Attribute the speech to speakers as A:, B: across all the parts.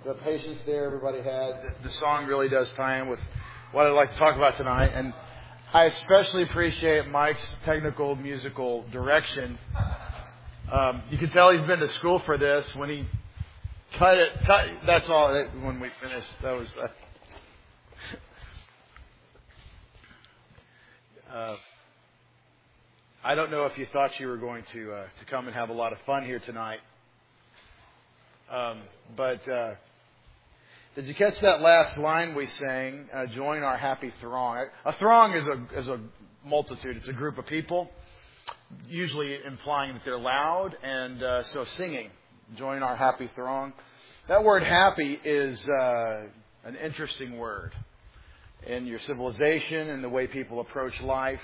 A: the patience there everybody had. The song really does tie in with what I'd like to talk about tonight. And I especially appreciate Mike's technical musical direction. You can tell he's been to school for this. When he cut, that's all. When we finished, that was... I don't know if you thought you were going to come and have a lot of fun here tonight. But did you catch that last line we sang? Join our happy throng. A throng is a multitude. It's a group of people, usually implying that they're loud, and so singing. Join our happy throng. That word "happy" is an interesting word in your civilization and the way people approach life.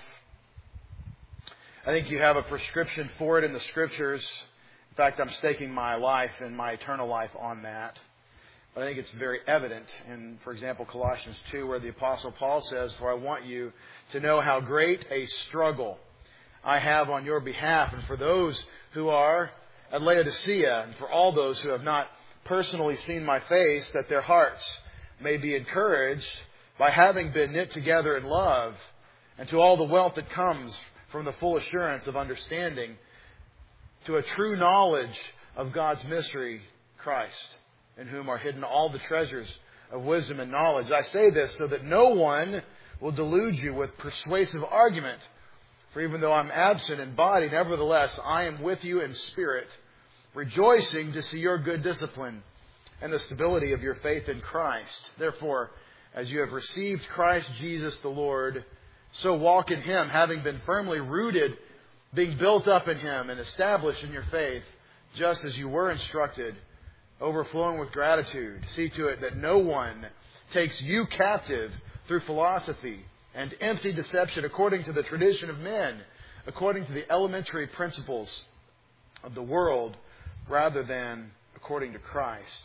A: I think you have a prescription for it in the Scriptures. In fact, I'm staking my life and my eternal life on that. But I think it's very evident in, for example, Colossians 2, where the Apostle Paul says, "For I want you to know how great a struggle I have on your behalf, and for those who are at Laodicea, and for all those who have not personally seen my face, that their hearts may be encouraged by having been knit together in love, and to all the wealth that comes from the full assurance of understanding, to a true knowledge of God's mystery, Christ, in whom are hidden all the treasures of wisdom and knowledge. I say this so that no one will delude you with persuasive argument. For even though I'm absent in body, nevertheless I am with you in spirit, rejoicing to see your good discipline and the stability of your faith in Christ. Therefore, as you have received Christ Jesus the Lord, so walk in Him, having been firmly rooted, being built up in Him and established in your faith, just as you were instructed, overflowing with gratitude. See to it that no one takes you captive through philosophy and empty deception, according to the tradition of men, according to the elementary principles of the world, rather than according to Christ.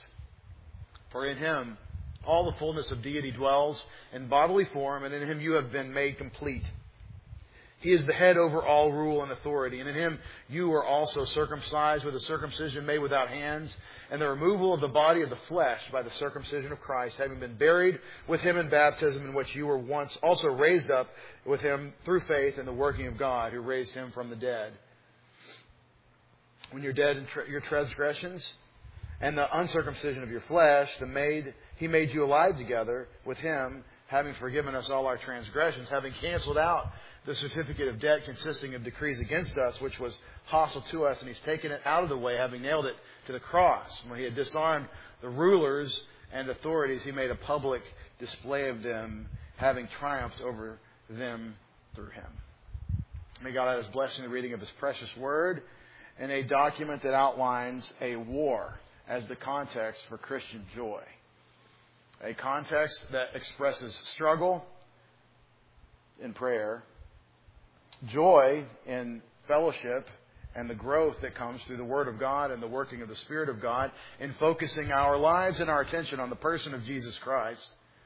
A: For in Him all the fullness of deity dwells in bodily form, and in Him you have been made complete. He is the head over all rule and authority, and in Him you were also circumcised with a circumcision made without hands, and the removal of the body of the flesh by the circumcision of Christ, having been buried with Him in baptism, in which you were once also raised up with Him through faith in the working of God, who raised Him from the dead. When you're dead in your transgressions and the uncircumcision of your flesh, He made you alive together with Him, having forgiven us all our transgressions, having canceled out the certificate of debt consisting of decrees against us, which was hostile to us, and He's taken it out of the way, having nailed it to the cross. When He had disarmed the rulers and authorities, He made a public display of them, having triumphed over them through Him. May God add His blessing in the reading of His precious Word in a document that outlines a war as the context for Christian joy. A context that expresses struggle in prayer, joy in fellowship, and the growth that comes through the Word of God and the working of the Spirit of God in focusing our lives and our attention on the person of Jesus Christ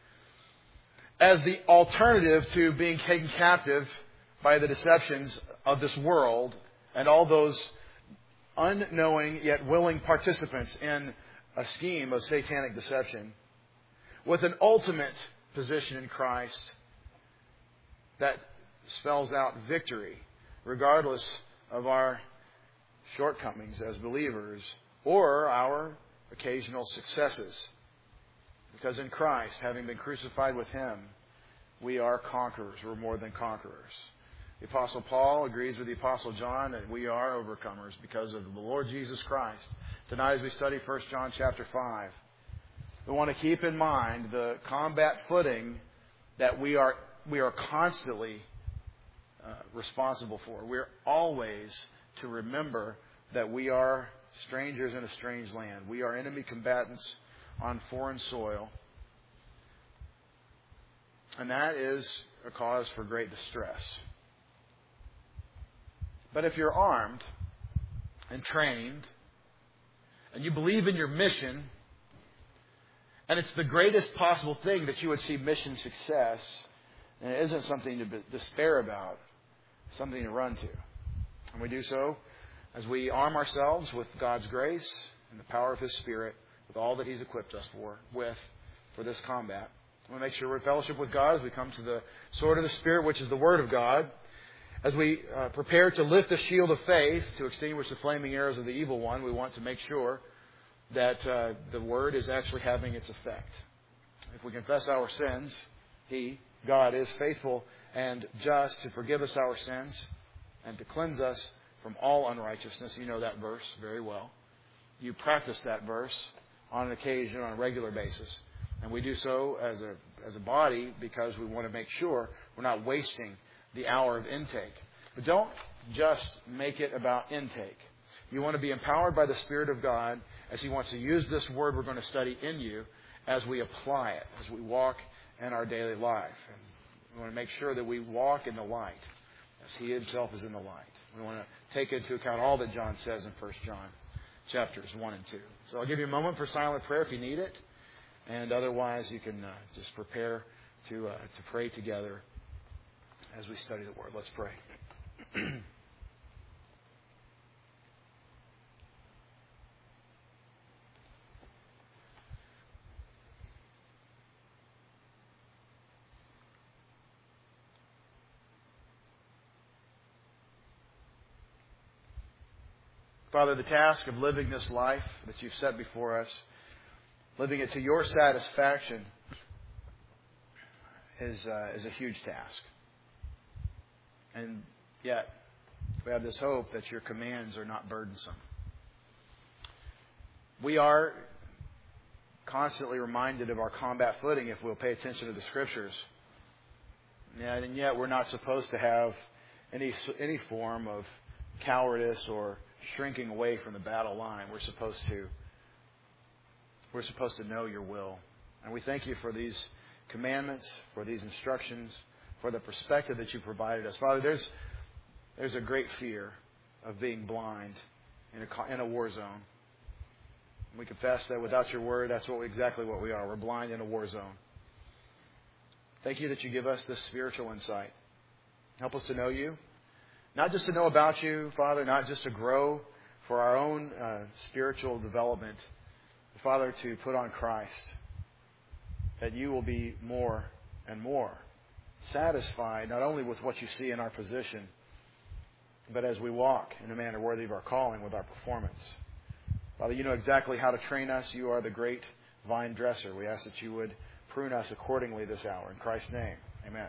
A: as the alternative to being taken captive by the deceptions of this world and all those unknowing yet willing participants in a scheme of satanic deception, with an ultimate position in Christ that spells out victory regardless of our shortcomings as believers or our occasional successes. Because in Christ, having been crucified with Him, we are conquerors. We're more than conquerors. The Apostle Paul agrees with the Apostle John that we are overcomers because of the Lord Jesus Christ. Tonight as we study 1 John chapter 5, we want to keep in mind the combat footing that we are constantly responsible for. We're always to remember that we are strangers in a strange land. We are enemy combatants on foreign soil. And that is a cause for great distress. But if you're armed and trained, and you believe in your mission, and it's the greatest possible thing that you would see mission success, and it isn't something to despair about, something to run to. And we do so as we arm ourselves with God's grace and the power of His Spirit with all that He's equipped us for this combat. We want to make sure we're in fellowship with God as we come to the sword of the Spirit, which is the Word of God. As we prepare to lift the shield of faith to extinguish the flaming arrows of the evil one, we want to make sure that the Word is actually having its effect. If we confess our sins, God, is faithful and just to forgive us our sins and to cleanse us from all unrighteousness. You know that verse very well. You practice that verse on an occasion, on a regular basis. And we do so as a body because we want to make sure we're not wasting the hour of intake. But don't just make it about intake. You want to be empowered by the Spirit of God as He wants to use this Word we're going to study in you as we apply it, as we walk in our daily life. And we want to make sure that we walk in the light as He Himself is in the light. We want to take into account all that John says in 1 John chapters 1 and 2. So I'll give you a moment for silent prayer if you need it. And otherwise, you can just prepare to pray together as we study the Word. Let's pray. Father, the task of living this life that You've set before us, living it to Your satisfaction, is a huge task. And yet, we have this hope that Your commands are not burdensome. We are constantly reminded of our combat footing if we'll pay attention to the Scriptures. And yet, we're not supposed to have any form of cowardice or shrinking away from the battle line. We're supposed to know Your will. And we thank You for these commandments, for these instructions, for the perspective that You provided us. Father, there's a great fear of being blind in a war zone. We confess that without Your Word, that's exactly what we are. We're blind in a war zone. Thank You that You give us this spiritual insight. Help us to know You. Not just to know about You, Father, not just to grow for our own spiritual development, but Father, to put on Christ, that You will be more and more satisfied, not only with what You see in our position, but as we walk in a manner worthy of our calling with our performance. Father, You know exactly how to train us. You are the great vine dresser. We ask that You would prune us accordingly this hour. In Christ's name, amen.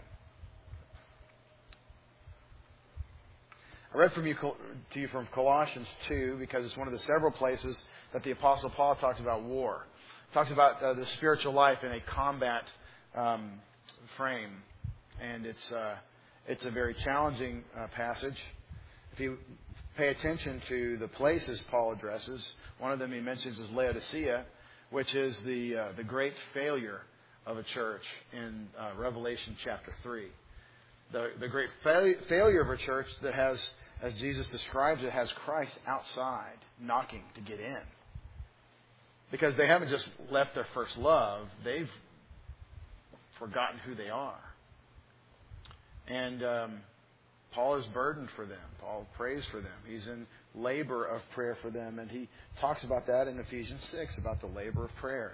A: I read to you from Colossians 2 because it's one of the several places that the Apostle Paul talks about war. He talks about the spiritual life in a combat frame. And it's a very challenging passage. If you pay attention to the places Paul addresses, one of them he mentions is Laodicea, which is the great failure of a church in Revelation chapter 3. The great failure of a church that has, as Jesus describes it, has Christ outside knocking to get in. Because they haven't just left their first love, they've forgotten who they are. And Paul is burdened for them. Paul prays for them. He's in labor of prayer for them. And he talks about that in Ephesians 6, about the labor of prayer.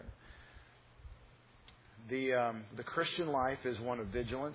A: The Christian life is one of vigilance.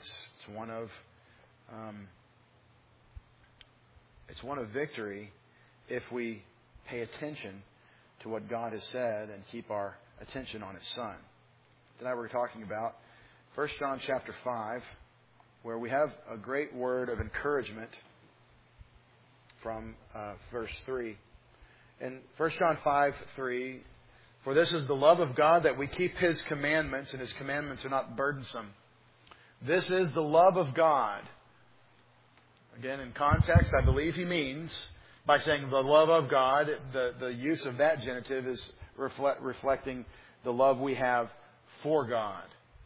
A: It's one of victory if we pay attention to what God has said and keep our attention on His Son. Tonight we're talking about 1 John chapter 5, where we have a great word of encouragement from verse 3. In 1 John 5:3, for this is the love of God, that we keep His commandments, and His commandments are not burdensome. This is the love of God. Again, in context, I believe he means, by saying the love of God, the use of that genitive is reflecting the love we have for God.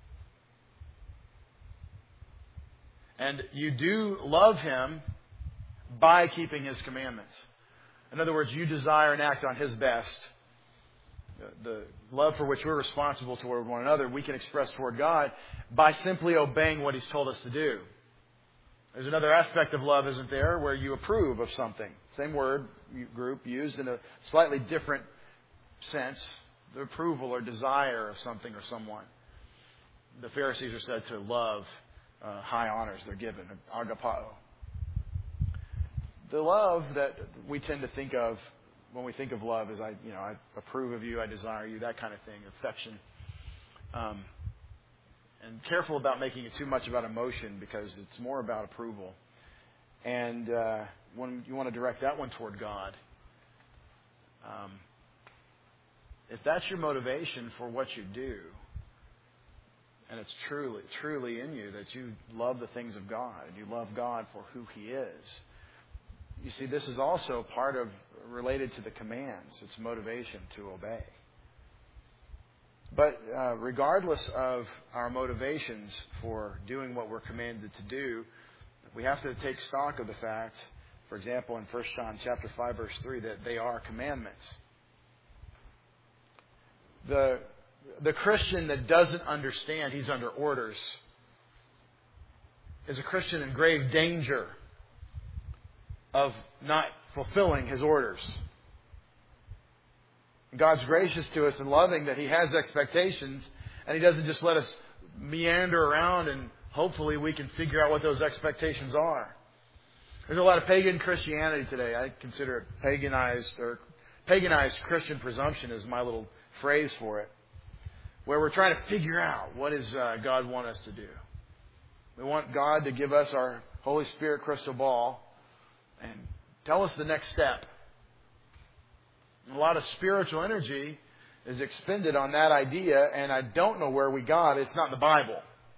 A: And you do love Him by keeping His commandments. In other words, you desire and act on His best. The love for which we're responsible toward one another, we can express toward God by simply obeying what He's told us to do. There's another aspect of love, isn't there, where you approve of something. Same word group used in a slightly different sense, the approval or desire of something or someone. The Pharisees are said to love high honors they're given, agapao. The love that we tend to think of when we think of love is I approve of you, I desire you, that kind of thing, affection. And careful about making it too much about emotion because it's more about approval. And when you want to direct that one toward God, if that's your motivation for what you do, and it's truly in you that you love the things of God and you love God for who He is, you see, this is also part of related to the commands. It's motivation to obey. But regardless of our motivations for doing what we're commanded to do, we have to take stock of the fact, for example, in 1 John chapter 5, verse 3, that they are commandments. The Christian that doesn't understand he's under orders is a Christian in grave danger of not fulfilling his orders. God's gracious to us and loving that He has expectations, and He doesn't just let us meander around and hopefully we can figure out what those expectations are. There's a lot of pagan Christianity today. I consider it paganized Christian presumption is my little phrase for it, where we're trying to figure out what does God want us to do. We want God to give us our Holy Spirit crystal ball and tell us the next step. A lot of spiritual energy is expended on that idea, and I don't know where we got it. It's not in the Bible.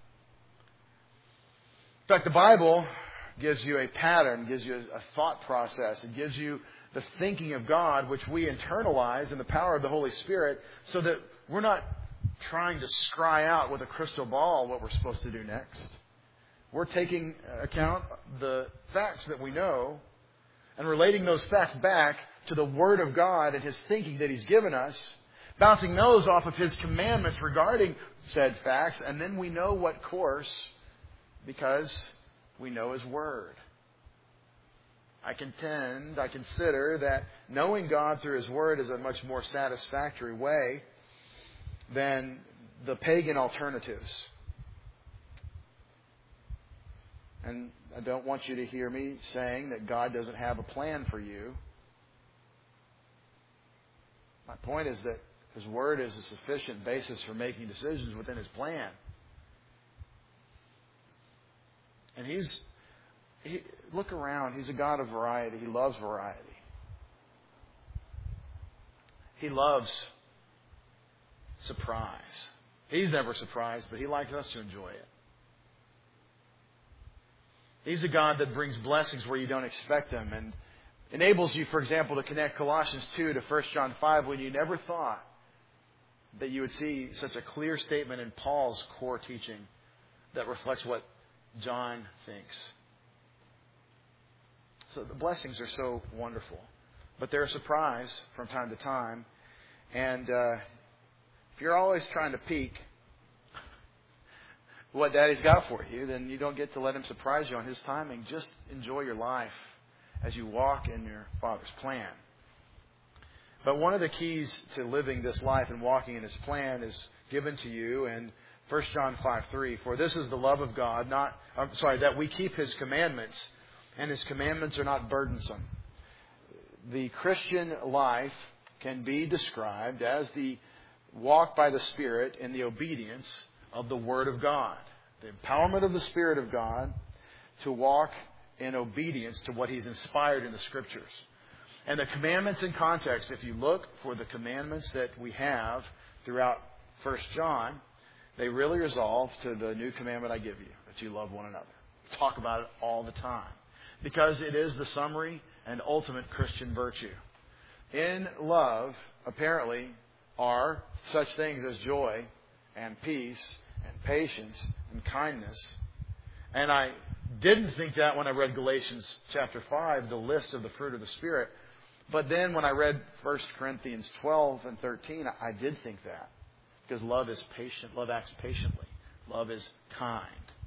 A: In fact, the Bible gives you a pattern, gives you a thought process. It gives you the thinking of God, which we internalize in the power of the Holy Spirit, so that we're not trying to scry out with a crystal ball what we're supposed to do next. We're taking account the facts that we know and relating those facts back to the Word of God and His thinking that He's given us, bouncing those off of His commandments regarding said facts, and then we know what course because we know His Word. I consider that knowing God through His Word is a much more satisfactory way than the pagan alternatives. And I don't want you to hear me saying that God doesn't have a plan for you. My point is that His Word is a sufficient basis for making decisions within His plan. And look around. He's a God of variety. He loves variety. He loves surprise. He's never surprised, but He likes us to enjoy it. He's a God that brings blessings where you don't expect them and enables you, for example, to connect Colossians 2 to 1 John 5 when you never thought that you would see such a clear statement in Paul's core teaching that reflects what John thinks. So the blessings are so wonderful. But they're a surprise from time to time. And if you're always trying to peek what Daddy's got for you, then you don't get to let Him surprise you on His timing. Just enjoy your life as you walk in your Father's plan. But one of the keys to living this life and walking in His plan is given to you in 1 John 5:3. For this is the love of God, that we keep His commandments, and His commandments are not burdensome. The Christian life can be described as the walk by the Spirit in the obedience of the Word of God. The empowerment of the Spirit of God to walk in obedience to what He's inspired in the Scriptures. And the commandments in context, if you look for the commandments that we have throughout 1 John, they really resolve to the new commandment I give you, that you love one another. Talk about it all the time. Because it is the summary and ultimate Christian virtue. In love, apparently, are such things as joy and peace and patience and kindness. And I didn't think that when I read Galatians chapter 5, the list of the fruit of the Spirit. But then when I read 1 Corinthians 12 and 13, I did think that. Because love is patient. Love acts patiently. Love is kind.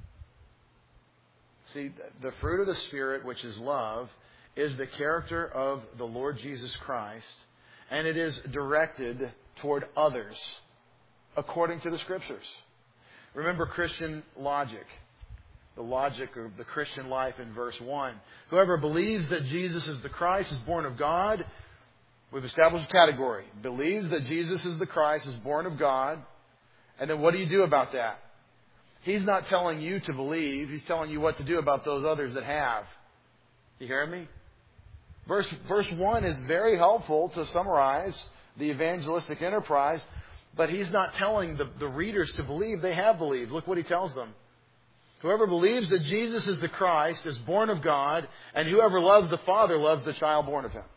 A: See, the fruit of the Spirit, which is love, is the character of the Lord Jesus Christ. And it is directed toward others according to the Scriptures. Remember Christian logic. The logic of the Christian life in verse 1. Whoever believes that Jesus is the Christ is born of God. We've established a category. Believes that Jesus is the Christ is born of God. And then what do you do about that? He's not telling you to believe. He's telling you what to do about those others that have. You hear me? Verse 1 is very helpful to summarize the evangelistic enterprise. But he's not telling the readers to believe. They have believed. Look what he tells them. Whoever believes that Jesus is the Christ is born of God, and whoever loves the Father loves the child born of him.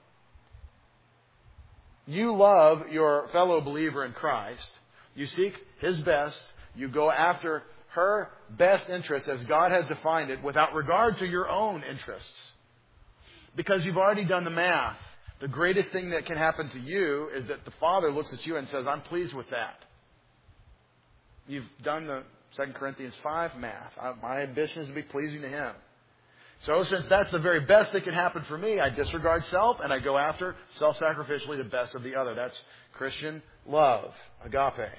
A: You love your fellow believer in Christ. You seek his best. You go after her best interests as God has defined it without regard to your own interests. Because you've already done the math. The greatest thing that can happen to you is that the Father looks at you and says, I'm pleased with that. You've done the 2 Corinthians 5 math. My ambition is to be pleasing to Him. So since that's the very best that can happen for me, I disregard self and I go after self-sacrificially the best of the other. That's Christian love, agape.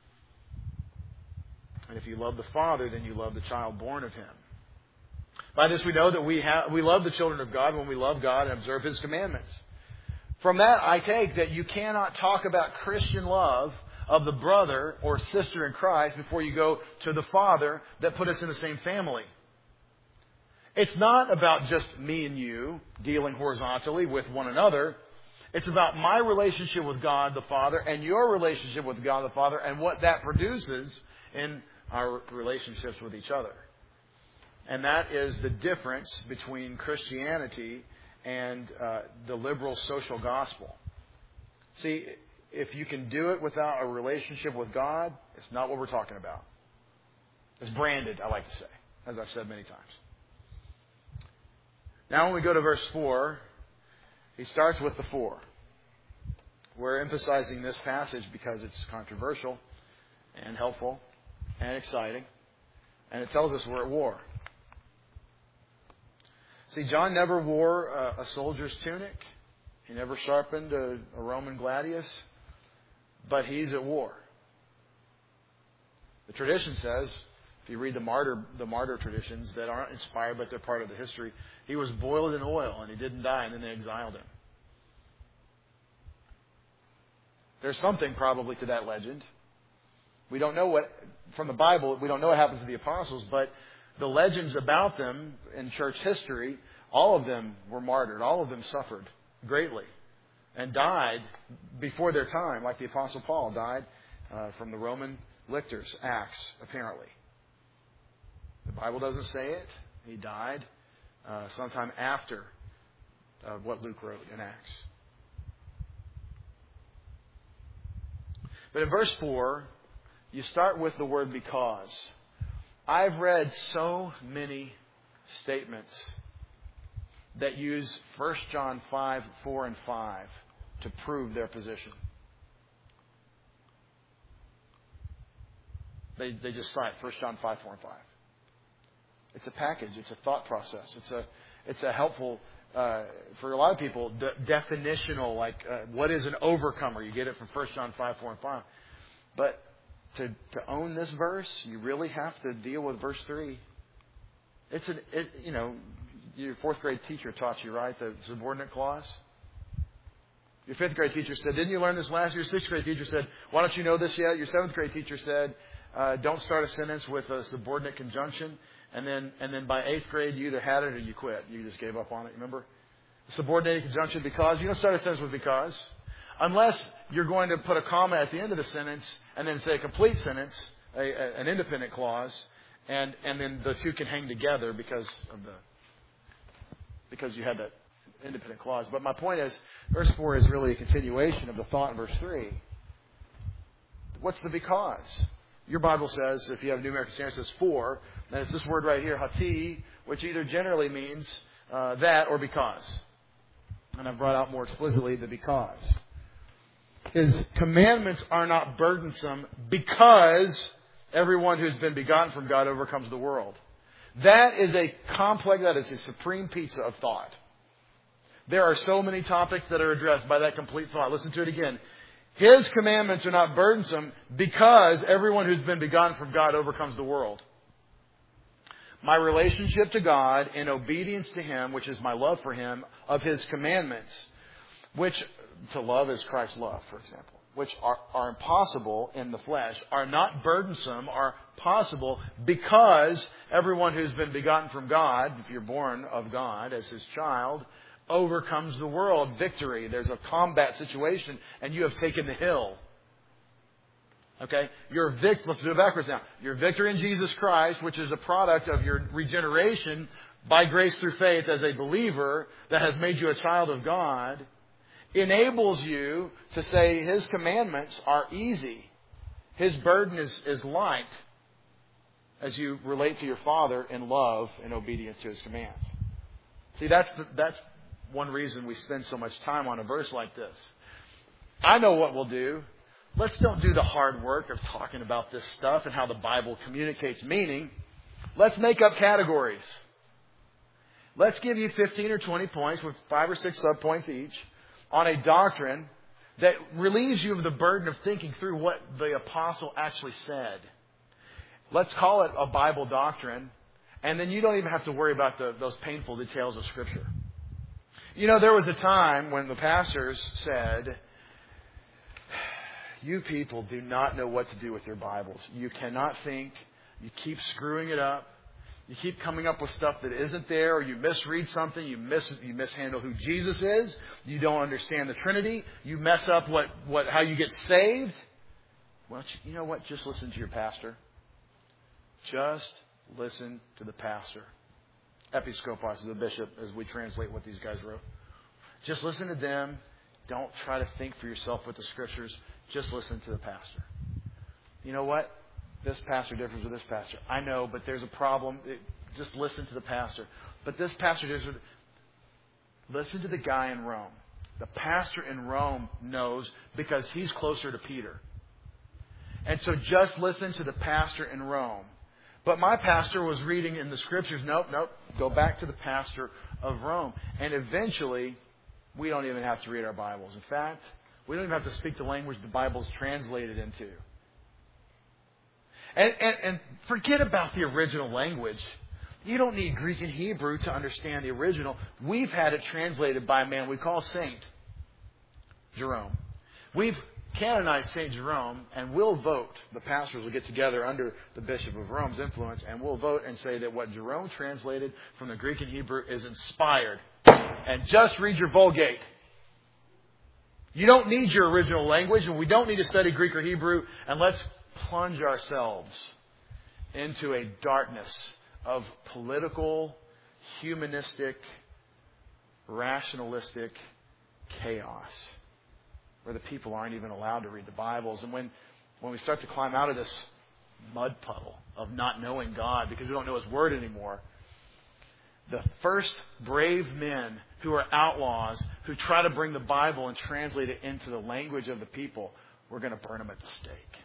A: And if you love the Father, then you love the child born of Him. By this we know that we love the children of God when we love God and observe His commandments. From that, I take that you cannot talk about Christian love of the brother or sister in Christ before you go to the Father that put us in the same family. It's not about just me and you dealing horizontally with one another. It's about my relationship with God the Father and your relationship with God the Father and what that produces in our relationships with each other. And that is the difference between Christianity and the liberal social gospel. See, if you can do it without a relationship with God, it's not what we're talking about. It's branded, I like to say, as I've said many times. Now when we go to verse 4, he starts with the 4. We're emphasizing this passage because it's controversial and helpful and exciting. And it tells us we're at war. See, John never wore a soldier's tunic. He never sharpened a Roman gladius. But he's at war. The tradition says, if you read the martyr traditions that aren't inspired but they're part of the history, he was boiled in oil and he didn't die and then they exiled him. There's something probably to that legend. We don't know from the Bible, we don't know what happens to the apostles, but the legends about them in church history, all of them were martyred. All of them suffered greatly and died before their time, like the Apostle Paul died from the Roman lictors, Acts, apparently. The Bible doesn't say it. He died sometime after what Luke wrote in Acts. But in verse 4, you start with the word because. I've read so many statements that use 1 John 5, 4, and 5 to prove their position. They just cite 1 John 5, 4, and 5. It's a package. It's a thought process. It's a helpful, for a lot of people, definitional, like what is an overcomer? You get it from 1 John 5, 4, and 5. But to own this verse, you really have to deal with verse 3. Your 4th grade teacher taught you, right? The subordinate clause. Your 5th grade teacher said, didn't you learn this last year? Your 6th grade teacher said, why don't you know this yet? Your 7th grade teacher said, don't start a sentence with a subordinate conjunction. And then by 8th grade, you either had it or you quit. You just gave up on it, remember? Subordinated conjunction, because. You don't start a sentence with because. Unless you're going to put a comma at the end of the sentence and then say a complete sentence, an independent clause, and then the two can hang together because you had that independent clause. But my point is, verse 4 is really a continuation of the thought in verse 3. What's the because? Your Bible says, if you have a New American Standard, it says for, and it's this word right here, hati, which either generally means that or because. And I've brought out more explicitly the because. His commandments are not burdensome because everyone who's been begotten from God overcomes the world. That is a supreme pizza of thought. There are so many topics that are addressed by that complete thought. Listen to it again. His commandments are not burdensome because everyone who's been begotten from God overcomes the world. My relationship to God in obedience to Him, which is my love for Him, of His commandments, which to love is Christ's love, for example, which are impossible in the flesh, are not burdensome, are possible because everyone who's been begotten from God, if you're born of God as His child, overcomes the world. Victory. There's a combat situation and you have taken the hill. Okay? Let's do it backwards now. Your victory in Jesus Christ, which is a product of your regeneration by grace through faith as a believer that has made you a child of God, enables you to say His commandments are easy. His burden is light as you relate to your Father in love and obedience to His commands. See, that's one reason we spend so much time on a verse like this. I know what we'll do. Let's don't do the hard work of talking about this stuff and how the Bible communicates meaning. Let's make up categories. Let's give you 15 or 20 points with 5 or 6 subpoints each on a doctrine that relieves you of the burden of thinking through what the apostle actually said. Let's call it a Bible doctrine, and then you don't even have to worry about those painful details of Scripture. You know, there was a time when the pastors said, you people do not know what to do with your Bibles. You cannot think. You keep screwing it up. You keep coming up with stuff that isn't there, or you misread something. You mishandle who Jesus is. You don't understand the Trinity. You mess up how you get saved. Well, you know what? Just listen to your pastor. Just listen to the pastor. Episkopos is the bishop, as we translate what these guys wrote. Just listen to them. Don't try to think for yourself with the Scriptures. Just listen to the pastor. You know what? This pastor differs with this pastor. I know, but there's a problem. Just listen to the pastor. But this pastor differs with... Listen to the guy in Rome. The pastor in Rome knows because he's closer to Peter. And so just listen to the pastor in Rome. But my pastor was reading in the Scriptures. Nope. Go back to the pastor of Rome. And eventually, we don't even have to read our Bibles. In fact, we don't even have to speak the language the Bible's translated into. And forget about the original language. You don't need Greek and Hebrew to understand the original. We've had it translated by a man we call Saint Jerome. We've canonized Saint Jerome, and we'll vote. The pastors will get together under the Bishop of Rome's influence, and we'll vote and say that what Jerome translated from the Greek and Hebrew is inspired. And just read your Vulgate. You don't need your original language, and we don't need to study Greek or Hebrew, and let's plunge ourselves into a darkness of political, humanistic, rationalistic chaos where the people aren't even allowed to read the Bibles. And when we start to climb out of this mud puddle of not knowing God because we don't know His Word anymore, the first brave men who are outlaws who try to bring the Bible and translate it into the language of the people, we're going to burn them at the stake.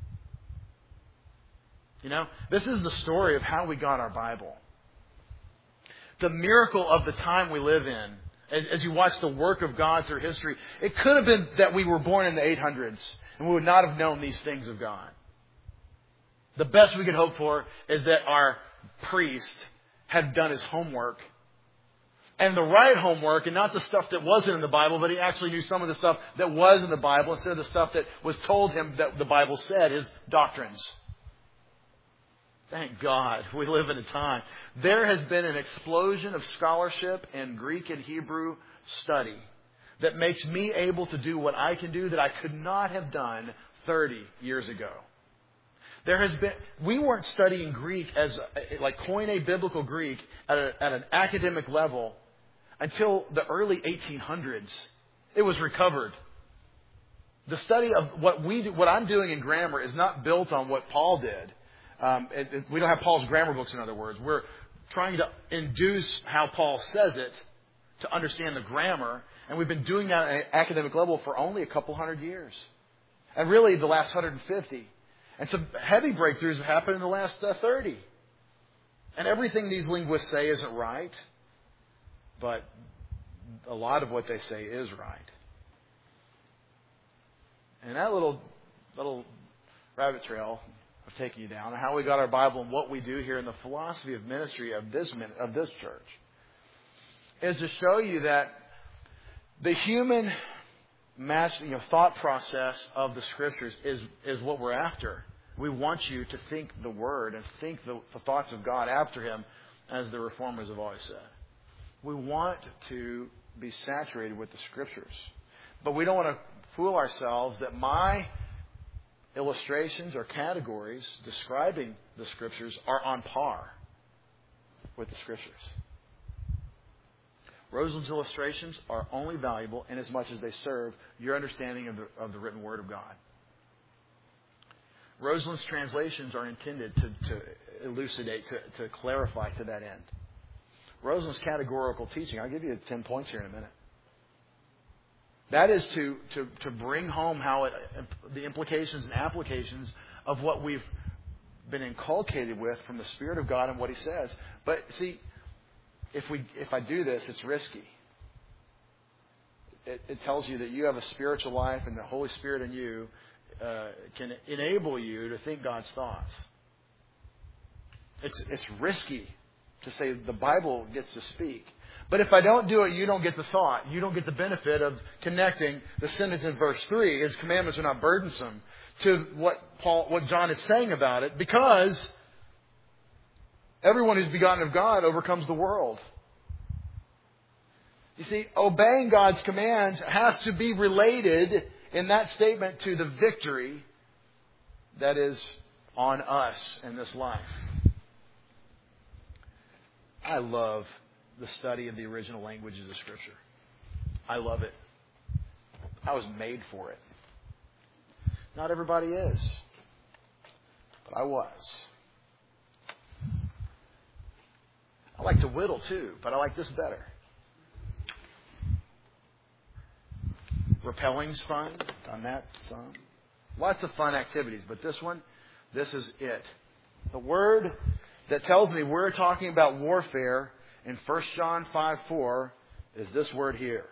A: You know, this is the story of how we got our Bible. The miracle of the time we live in, as you watch the work of God through history, it could have been that we were born in the 800s and we would not have known these things of God. The best we could hope for is that our priest had done his homework, and the right homework, and not the stuff that wasn't in the Bible, but he actually knew some of the stuff that was in the Bible instead of the stuff that was told him that the Bible said, his doctrines. Thank God we live in a time. There has been an explosion of scholarship in Greek and Hebrew study that makes me able to do what I can do that I could not have done 30 years ago. We weren't studying Greek as like Koine biblical Greek at an academic level until the early 1800s. It was recovered. The study of what I'm doing in grammar is not built on what Paul did. We don't have Paul's grammar books, in other words. We're trying to induce how Paul says it to understand the grammar. And we've been doing that at an academic level for only a couple hundred years. And really the last 150. And some heavy breakthroughs have happened in the last 30. And everything these linguists say isn't right. But a lot of what they say is right. And that little rabbit trail of taking you down, and how we got our Bible and what we do here in the philosophy of ministry of this church, is to show you that the human thought process of the Scriptures is what we're after. We want you to think the Word and think the thoughts of God after Him, as the Reformers have always said. We want to be saturated with the Scriptures. But we don't want to fool ourselves that my illustrations or categories describing the Scriptures are on par with the Scriptures. Roseland's illustrations are only valuable in as much as they serve your understanding of the written Word of God. Roseland's translations are intended to elucidate, to clarify to that end. Roseland's categorical teaching, I'll give you 10 points here in a minute. That is to bring home how the implications and applications of what we've been inculcated with from the Spirit of God and what He says. But see, if I do this, it's risky. It tells you that you have a spiritual life, and the Holy Spirit in you can enable you to think God's thoughts. It's risky to say the Bible gets to speak. But if I don't do it, you don't get the thought. You don't get the benefit of connecting the sentence in verse 3, His commandments are not burdensome, to what John is saying about it, because everyone who's begotten of God overcomes the world. You see, obeying God's commands has to be related in that statement to the victory that is on us in this life. I love the study of the original languages of Scripture. I love it. I was made for it. Not everybody is, but I was. I like to whittle too, but I like this better. Rappelling's fun. Done that some. Lots of fun activities, but this is it. The word that tells me we're talking about warfare in 1 John 5:4 is this word here.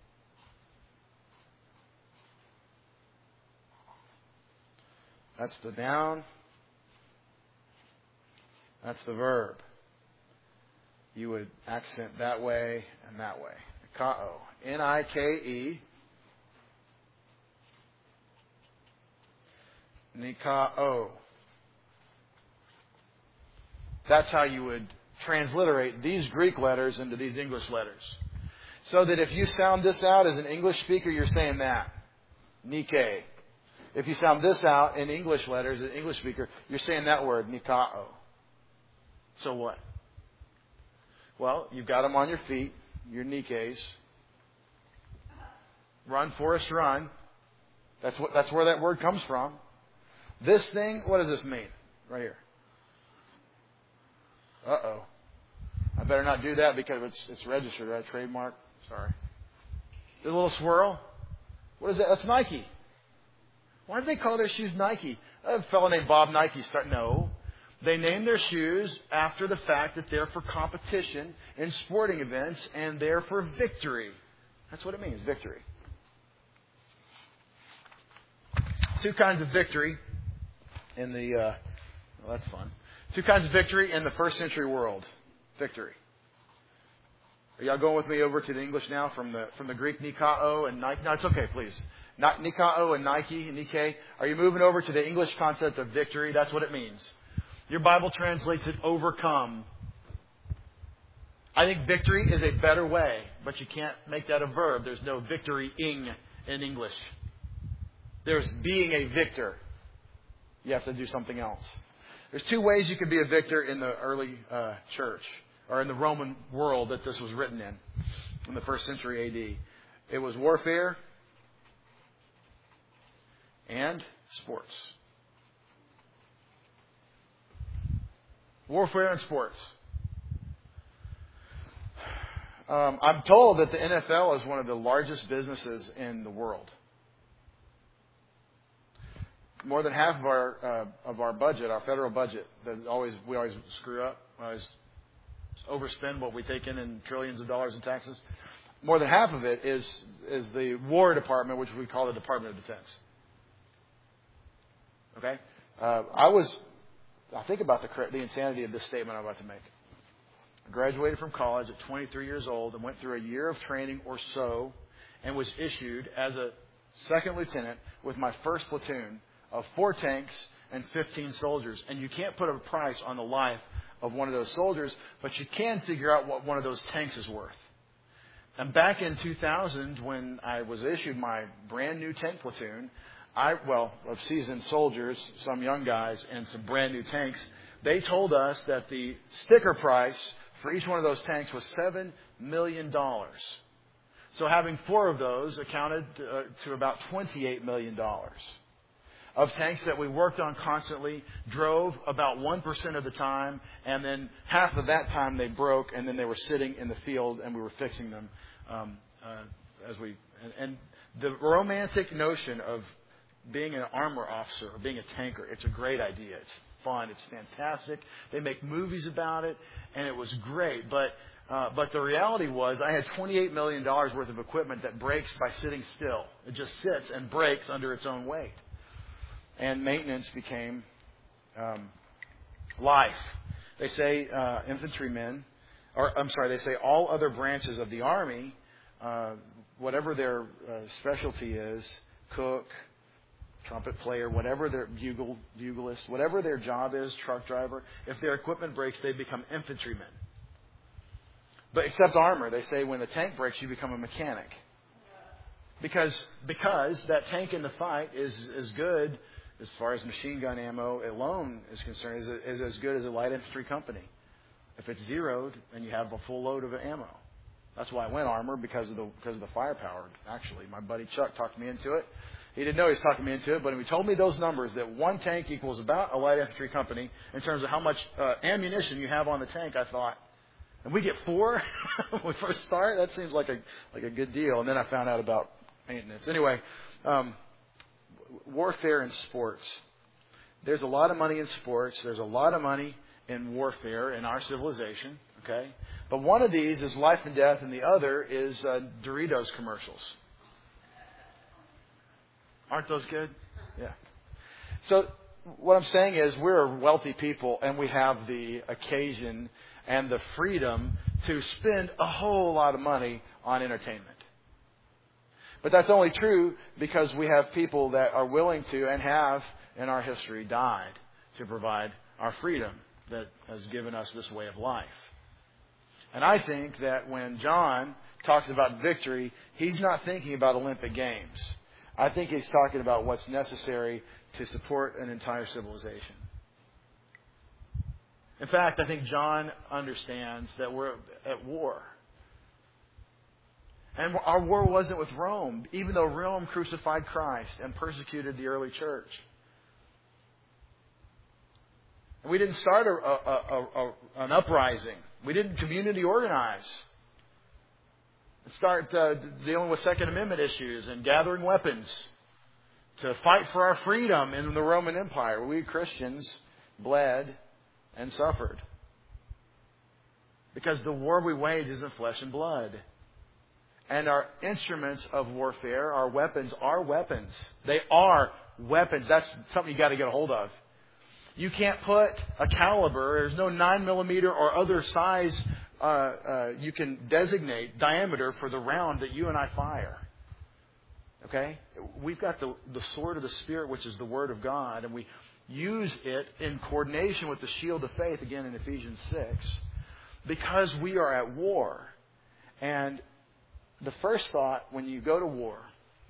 A: That's the noun. That's the verb. You would accent that way and that way. Nikao. Nike. Nikao. That's how you would transliterate these Greek letters into these English letters. So that if you sound this out as an English speaker, you're saying that. Nike. If you sound this out in English letters as an English speaker, you're saying that word, Nikao. So what? Well, you've got them on your feet, your Nikes. Run, Forrest, run. That's where that word comes from. This thing, what does this mean? Right here. Uh-oh. I better not do that because it's registered, right? Trademark. Sorry. The little swirl. What is that? That's Nike. Why do they call their shoes Nike? A fellow named Bob Nike No. They name their shoes after the fact that they're for competition in sporting events and they're for victory. That's what it means, victory. Two kinds of victory in the... well, that's fun. Two kinds of victory in the first century world. Victory. Are y'all going with me over to the English now from the Greek Nikao and Nike? No, it's okay, please. Not Nikao and Nike. Are you moving over to the English concept of victory? That's what it means. Your Bible translates it overcome. I think victory is a better way, but you can't make that a verb. There's no victory-ing in English. There's being a victor. You have to do something else. There's two ways you could be a victor in the early church, or in the Roman world that this was written in the first century A.D. It was warfare and sports. Warfare and sports. I'm told that the NFL is one of the largest businesses in the world. More than half of our budget, our federal budget, that we always screw up. We always overspend what we take in trillions of dollars in taxes. More than half of it is the War Department, which we call the Department of Defense. Okay? I think about the insanity of this statement I'm about to make. I graduated from college at 23 years old and went through a year of training or so and was issued as a second lieutenant with my first platoon of 4 tanks and 15 soldiers. And you can't put a price on the life of one of those soldiers, but you can figure out what one of those tanks is worth. And back in 2000, when I was issued my brand new tank platoon, of seasoned soldiers, some young guys, and some brand new tanks, they told us that the sticker price for each one of those tanks was $7 million. So having 4 of those accounted to about $28 million of tanks that we worked on constantly, drove about 1% of the time, and then half of that time they broke, and then they were sitting in the field, and we were fixing them and the romantic notion of being an armor officer or being a tanker, it's a great idea. It's fun. It's fantastic. They make movies about it, and it was great. But the reality was I had $28 million worth of equipment that breaks by sitting still. It just sits and breaks under its own weight. And maintenance became life. They say they say all other branches of the Army, whatever their specialty is, cook, trumpet player, whatever their buglist, whatever their job is, truck driver, if their equipment breaks, they become infantrymen. But except armor, they say when the tank breaks, you become a mechanic. Because that tank in the fight is as good, as far as machine gun ammo alone is concerned, is as good as a light infantry company. If it's zeroed and you have a full load of ammo. That's why I went armor, because of the firepower, actually. My buddy Chuck talked me into it. He didn't know he was talking me into it, but when he told me those numbers, that 1 tank equals about a light infantry company in terms of how much ammunition you have on the tank, I thought, and we get 4 when we first start? That seems like a good deal. And then I found out about maintenance. Anyway, warfare in sports. There's a lot of money in sports. There's a lot of money in warfare in our civilization. Okay? But one of these is life and death, and the other is Doritos commercials. Aren't those good? Yeah. So what I'm saying is we're a wealthy people, and we have the occasion and the freedom to spend a whole lot of money on entertainment. But that's only true because we have people that are willing to and have in our history died to provide our freedom that has given us this way of life. And I think that when John talks about victory, he's not thinking about Olympic Games. I think he's talking about what's necessary to support an entire civilization. In fact, I think John understands that we're at war. And our war wasn't with Rome, even though Rome crucified Christ and persecuted the early church. And we didn't start an uprising. We didn't community organize. And start dealing with Second Amendment issues and gathering weapons to fight for our freedom in the Roman Empire. We Christians bled and suffered. Because the war we wage isn't flesh and blood. And our instruments of warfare, our weapons, are weapons. They are weapons. That's something you got to get a hold of. You can't put a caliber, there's no 9mm or other size you can designate diameter for the round that you and I fire. Okay? We've got the sword of the Spirit, which is the Word of God, and we use it in coordination with the shield of faith, again in Ephesians 6, because we are at war. And the first thought when you go to war,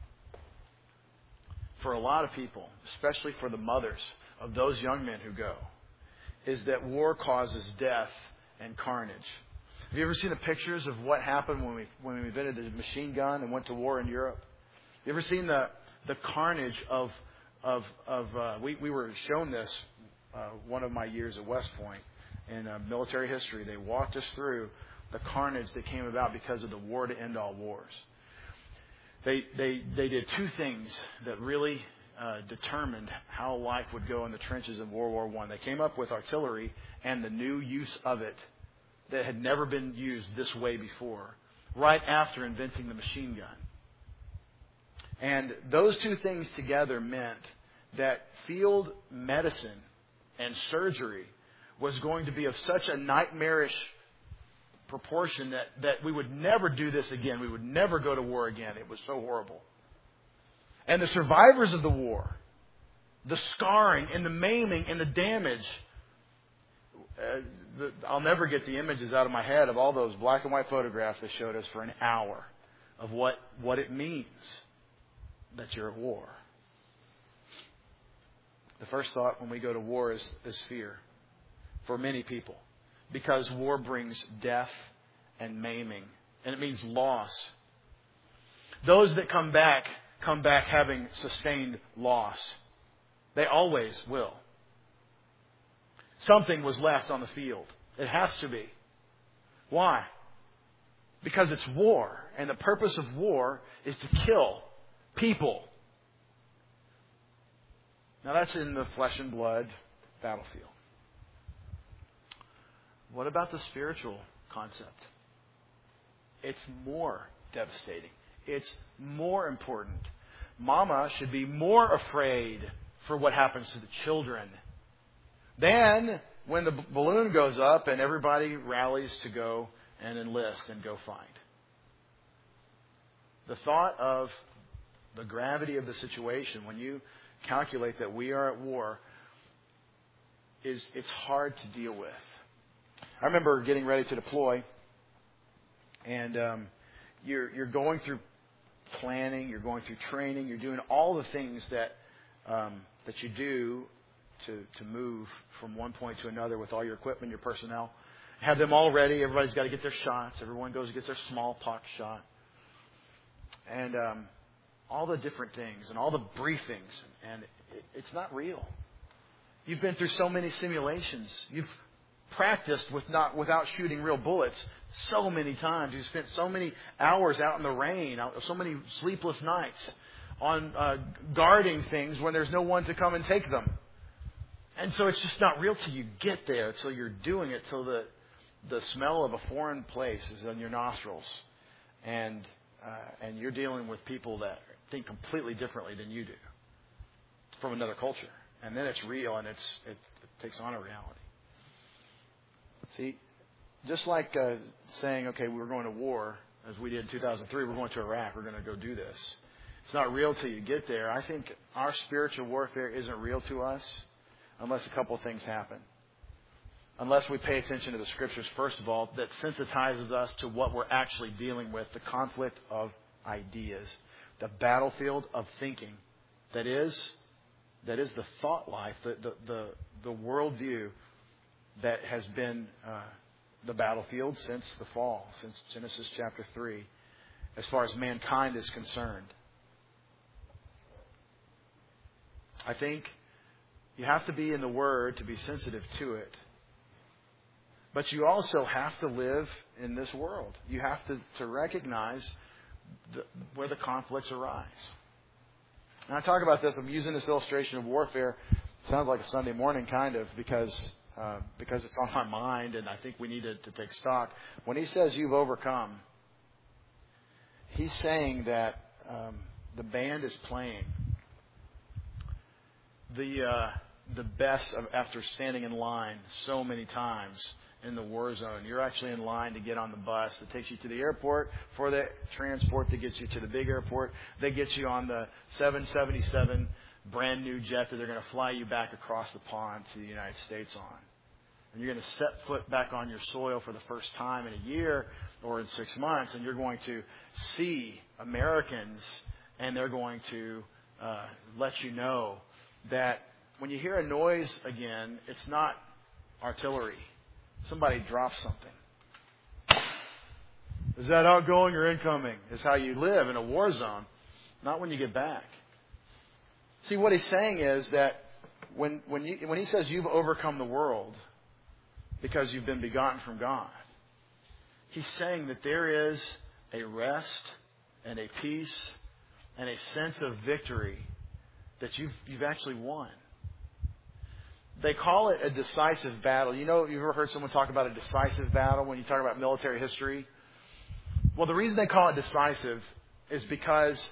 A: for a lot of people, especially for the mothers of those young men who go, is that war causes death and carnage. Have you ever seen the pictures of what happened when we invented the machine gun and went to war in Europe? You ever seen the carnage of we were shown this one of my years at West Point in military history. They walked us through the carnage that came about because of the war to end all wars. They did 2 things that really determined how life would go in the trenches of World War I. They came up with artillery and the new use of it that had never been used this way before, right after inventing the machine gun. And those 2 things together meant that field medicine and surgery was going to be of such a nightmarish proportion that we would never do this again. We would never go to war again. It was so horrible. And the survivors of the war, the scarring and the maiming and the damage, I'll never get the images out of my head of all those black and white photographs they showed us for an hour of what it means that you're at war. The first thought when we go to war is fear for many people, because war brings death and maiming, and it means loss. Those that come back having sustained loss. They always will. Something was left on the field. It has to be. Why? Because it's war, and the purpose of war is to kill people. Now that's in the flesh and blood battlefield. What about the spiritual concept? It's more devastating. It's more important. Mama should be more afraid for what happens to the children than when the balloon goes up and everybody rallies to go and enlist and go fight. The thought of the gravity of the situation, when you calculate that we are at war, it's hard to deal with. I remember getting ready to deploy, and you're going through planning, you're going through training, you're doing all the things that you do to move from one point to another with all your equipment, your personnel. Have them all ready. Everybody's got to get their shots. Everyone goes and gets their smallpox shot. And all the different things and all the briefings. And it's not real. You've been through so many simulations. You've practiced without shooting real bullets so many times. You've spent so many hours out in the rain, so many sleepless nights on guarding things when there's no one to come and take them. And so it's just not real till you get there, till you're doing it, till the smell of a foreign place is in your nostrils, and you're dealing with people that think completely differently than you do, from another culture. And then it's real, and it takes on a reality. See, just like saying, okay, we're going to war, as we did in 2003, we're going to Iraq, we're going to go do this. It's not real till you get there. I think our spiritual warfare isn't real to us unless a couple of things happen. Unless we pay attention to the Scriptures, first of all, that sensitizes us to what we're actually dealing with, the conflict of ideas, the battlefield of thinking. That is the thought life, the worldview that has been the battlefield since the fall, since Genesis chapter 3, as far as mankind is concerned. I think you have to be in the Word to be sensitive to it. But you also have to live in this world. You have to recognize where the conflicts arise. And I talk about this. I'm using this illustration of warfare. It sounds like a Sunday morning kind of because it's on my mind, and I think we need to take stock. When he says you've overcome, he's saying that the band is playing. The best of, after standing in line so many times in the war zone, you're actually in line to get on the bus that takes you to the airport, for the transport that gets you to the big airport, that gets you on the 777 brand new jet that they're going to fly you back across the pond to the United States on. And you're going to set foot back on your soil for the first time in a year or in 6 months, and you're going to see Americans, and they're going to let you know that when you hear a noise again, it's not artillery. Somebody dropped something. Is that outgoing or incoming? Is how you live in a war zone, not when you get back. See, what he's saying is that when he says you've overcome the world because you've been begotten from God, he's saying that there is a rest and a peace and a sense of victory that you've actually won. They call it a decisive battle. You know, you've ever heard someone talk about a decisive battle when you talk about military history? Well, the reason they call it decisive is because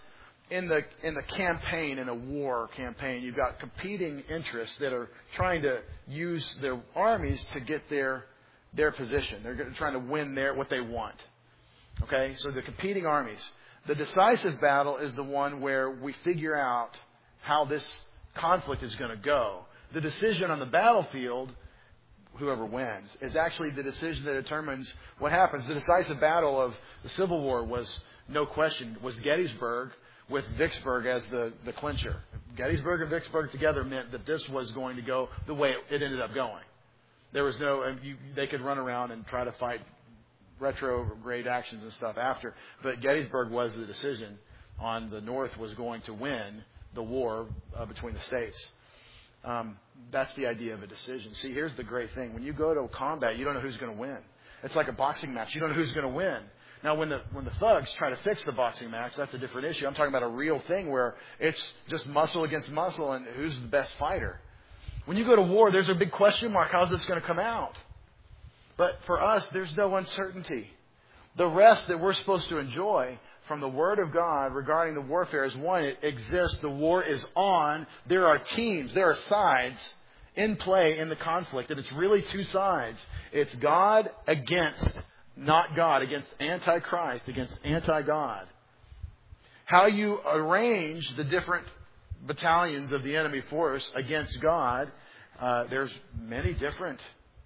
A: in the campaign, in a war campaign, you've got competing interests that are trying to use their armies to get their position. They're trying to win what they want. Okay, so the competing armies. The decisive battle is the one where we figure out how this conflict is going to go. The decision on the battlefield, whoever wins, is actually the decision that determines what happens. The decisive battle of the Civil War was, no question, was Gettysburg, with Vicksburg as the clincher. Gettysburg and Vicksburg together meant that this was going to go the way it ended up going. There was they could run around and try to fight retrograde actions and stuff after, but Gettysburg was the decision on the North was going to win the war between the states. That's the idea of a decision. See, here's the great thing. When you go to combat, you don't know who's going to win. It's like a boxing match. You don't know who's going to win. Now, when the thugs try to fix the boxing match, that's a different issue. I'm talking about a real thing where it's just muscle against muscle and who's the best fighter. When you go to war, there's a big question mark. How's this going to come out? But for us, there's no uncertainty. The rest that we're supposed to enjoy from the Word of God regarding the warfare is, one, it exists. The war is on. There are teams. There are sides in play in the conflict. And it's really two sides. It's God against not God, against Antichrist, against anti-God. How you arrange the different battalions of the enemy force against God, there's many different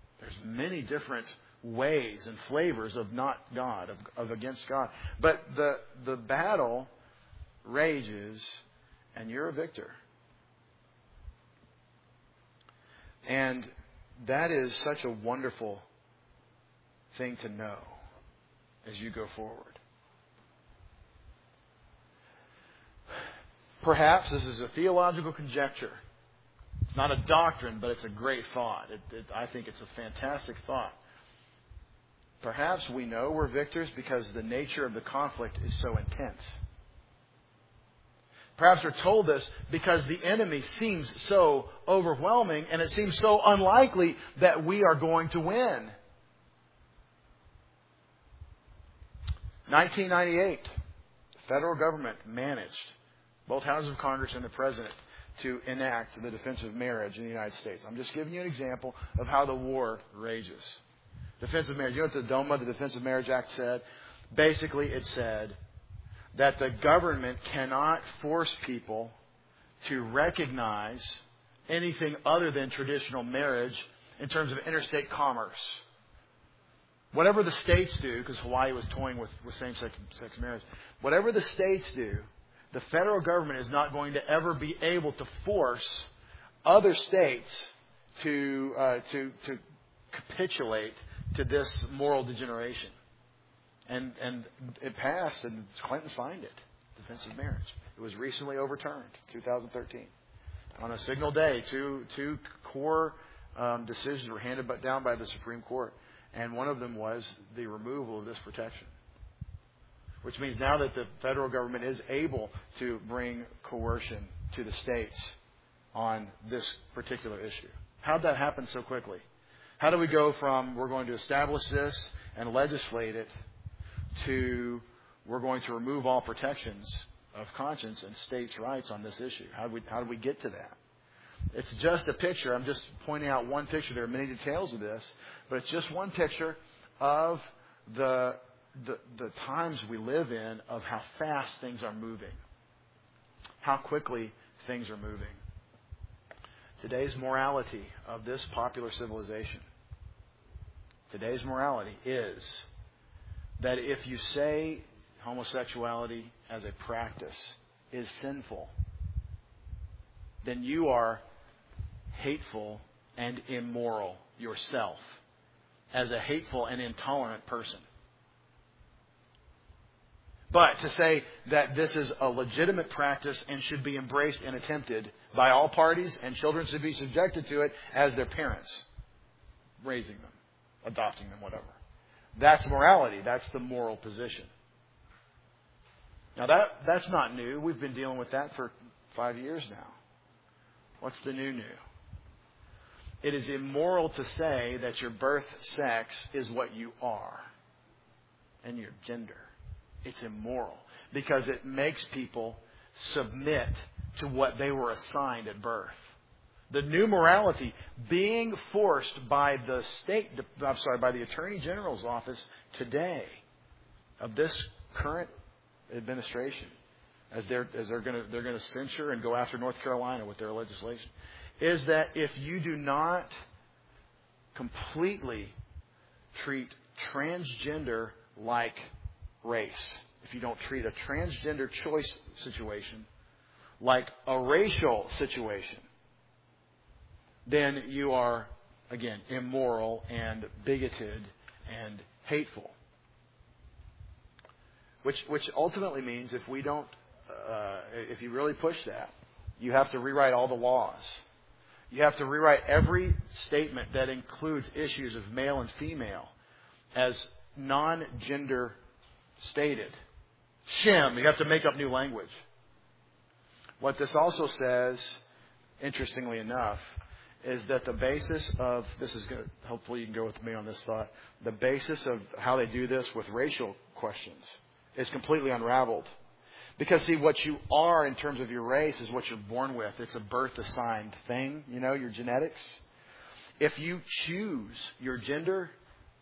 A: ways and flavors of not God, of against God. But the battle rages, and you're a victor. And that is such a wonderful thing to know as you go forward. Perhaps this is a theological conjecture. It's not a doctrine, but it's a great thought. I think it's a fantastic thought. Perhaps we know we're victors because the nature of the conflict is so intense. Perhaps we're told this because the enemy seems so overwhelming and it seems so unlikely that we are going to win. 1998, the federal government managed, both houses of Congress and the President, to enact the Defense of Marriage in the United States. I'm just giving you an example of how the war rages. Defense of Marriage. You know what the DOMA, the Defense of Marriage Act, said? Basically, it said that the government cannot force people to recognize anything other than traditional marriage in terms of interstate commerce. Whatever the states do, because Hawaii was toying with same-sex marriage, whatever the states do, the federal government is not going to ever be able to force other states to capitulate to this moral degeneration. And it passed, and Clinton signed it, Defense of Marriage. It was recently overturned, 2013. On a signal day, two core decisions were handed down by the Supreme Court. And one of them was the removal of this protection. Which means now that the federal government is able to bring coercion to the states on this particular issue. How'd that happen so quickly? How do we go from we're going to establish this and legislate it to we're going to remove all protections of conscience and states' rights on this issue? How do we get to that? It's just a picture. I'm just pointing out one picture. There are many details of this, but it's just one picture of the times we live in, of how fast things are moving, how quickly things are moving. Today's morality of this popular civilization, today's morality is that if you say homosexuality as a practice is sinful, then you are hateful and immoral yourself as a hateful and intolerant person. But to say that this is a legitimate practice and should be embraced and attempted by all parties, and children should be subjected to it as their parents, raising them, adopting them, whatever. That's morality. That's the moral position. Now that's not new. We've been dealing with that for 5 years now. What's the new? It is immoral to say that your birth sex is what you are and your gender. It's immoral because it makes people submit to what they were assigned at birth. The new morality being forced by the by the Attorney General's office today of this current administration, as they're going to censure and go after North Carolina with their legislation, is that if you do not completely treat transgender like race, if you don't treat a transgender choice situation like a racial situation, then you are, again, immoral and bigoted and hateful. Which ultimately means if we don't, if you really push that, you have to rewrite all the laws. You have to rewrite every statement that includes issues of male and female as non-gender stated. Shim, you have to make up new language. What this also says, interestingly enough, is that the basis of, this is good, hopefully you can go with me on this thought, the basis of how they do this with racial questions is completely unraveled. Because, see, what you are in terms of your race is what you're born with. It's a birth-assigned thing, your genetics. If you choose your gender,